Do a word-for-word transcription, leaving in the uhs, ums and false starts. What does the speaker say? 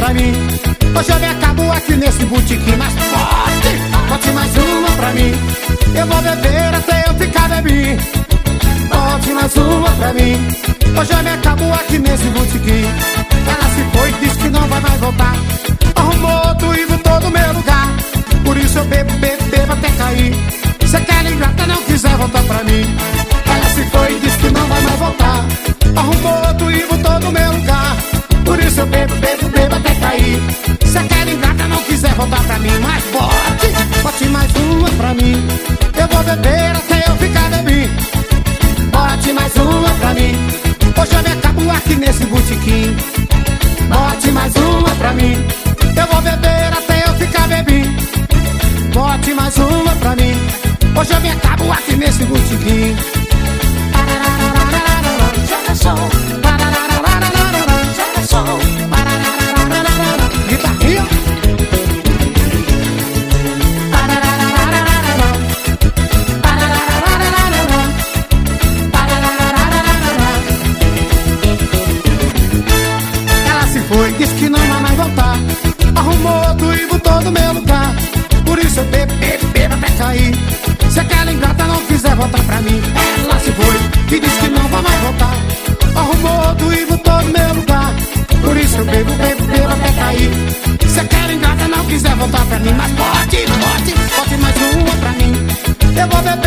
pra mim. Hoje eu me acabo aqui nesse botequim. Mas bote, bote mais uma pra mim. Eu vou beber até eu ficar bebinho. Bote mais uma pra mim. Hoje eu me acabo aqui nesse botequim. Ela se foi, disse que não vai mais voltar. Arrumou outro e botou no meu lugar. Por isso eu bebo, bebo, bebo até cair. Se aquela ingrata não quiser voltar pra mim. Ela se foi e disse que não vai mais voltar. Arrumou outro e botou no meu lugar. Por isso eu bebo, bebo, bebo até cair. Se aquela ingrata não quiser voltar pra mim. Mas bote, bote mais uma pra mim. Eu vou beber até eu ficar bebinho. Bote mais uma pra mim. Hoje eu me acabo aqui nesse botequim. Bote mais uma pra mim. Eu vou beber até eu ficar bebinho. Bote mais uma pra mim. Hoje eu me acabo aqui nesse botequim. Joga som, joga som, guitarrinha. Ela se foi, disse que não vai mais voltar. Arrumou outro e botou no meu lugar. Por isso eu bebo, bebo, bebo até cair. Se aquela ingrata não quiser voltar pra mim. Ela se foi e disse que não vai mais voltar. Arrumou outro e botou no meu lugar. Por isso eu bebo, bebo, bebo até cair. Se aquela ingrata não quiser voltar pra mim. Mas bote, bote, bote mais uma pra mim. Eu vou beber